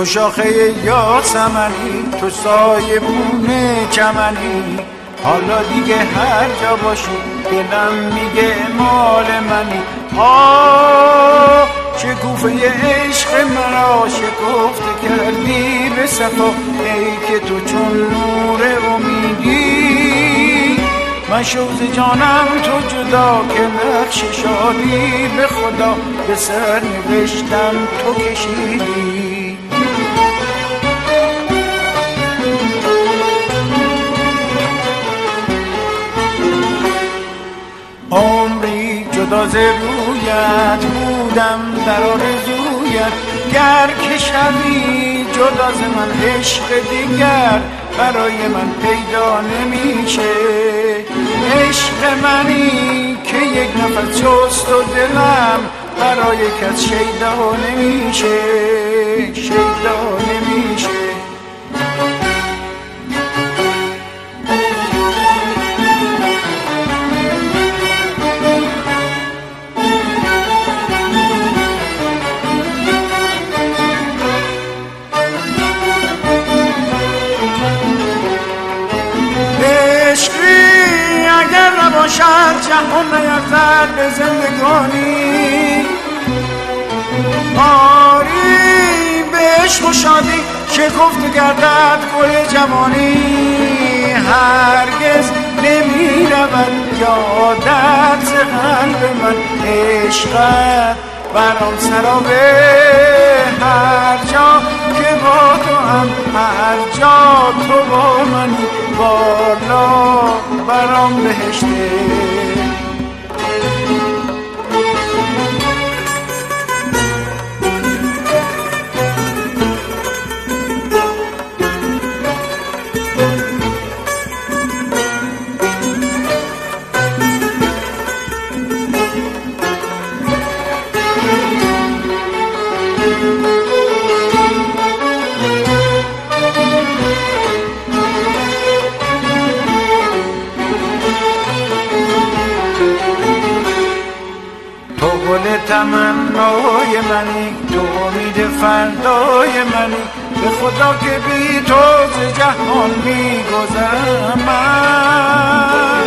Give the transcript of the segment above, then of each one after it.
شاخه یاسمنی، تو سایبون چمنی، حالا دیگه هر جا باشی دلم میگه مال منی. شکوفه عشق مرا شکفته کردی به صفا، ای که تو چون نور امیدی، من شوز جانم تو جدا که نقش شادی به خدا به سر نوشتم تو کشیدی. عمری جدا ز رویت بودم در آرزویت، گر که شوی جدا ز من عشق دیگر برای من پیدا نمیشه. عشق منی که یک نفس جست و دلم برای کس شیدا نمیشه، شیدا نمیشه. شهر جهان نیفتد به زندگانی، آری به عشق و شادی شکفته گردد گل جوانی. هرگز نمی رود یادت ز قلب من، عشقت برام سرابه هر جا که با تو هم، هر جا تو با منی بالا برام بهشته. گل تمنای منی، تو امید فردای منی، به خدا که بی تو ز جهان میگذرم من.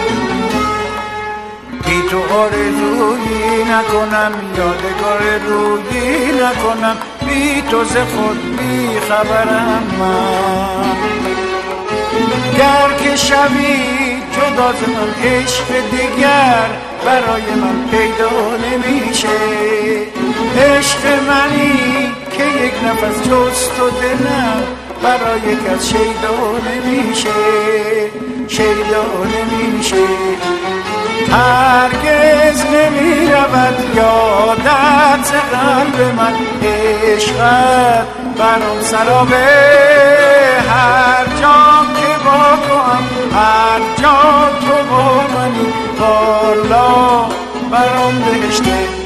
بی تو آرزویی نکنم، یادگار رویی نکنم، بی تو ز خود بی خبرم من. گر که شوی جدا ز من عشق دیگر برای من پیدا نمیشه. عشق منی که یک نفس جست و دلم برای کس شیدا نمیشه، شیدا نمیشه. هرگز نمی رود یادت ز قلب من، عشقت برام سرابه هر جا که با تو هم، هر جا تو با منی بالا برام بهشته.